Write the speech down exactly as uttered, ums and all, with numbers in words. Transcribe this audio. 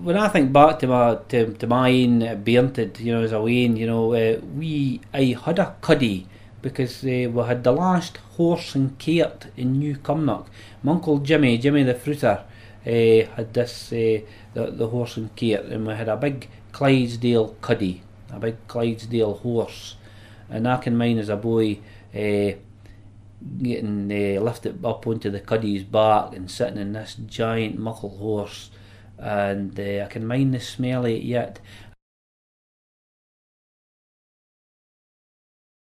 when I think back to my to, to my own bairnhood, you know, as a wean, you know, uh, we I had a cuddy because uh, we had the last horse and cart in New Cumnock. My uncle Jimmy, Jimmy the fruiter, uh, had this uh, the the horse and cart, and we had a big Clydesdale cuddy, a big Clydesdale horse, and I can mind as a boy. Uh, getting uh, lifted up onto the cuddy's back and sitting in this giant muckle horse, and uh, I can mind the smell of it yet.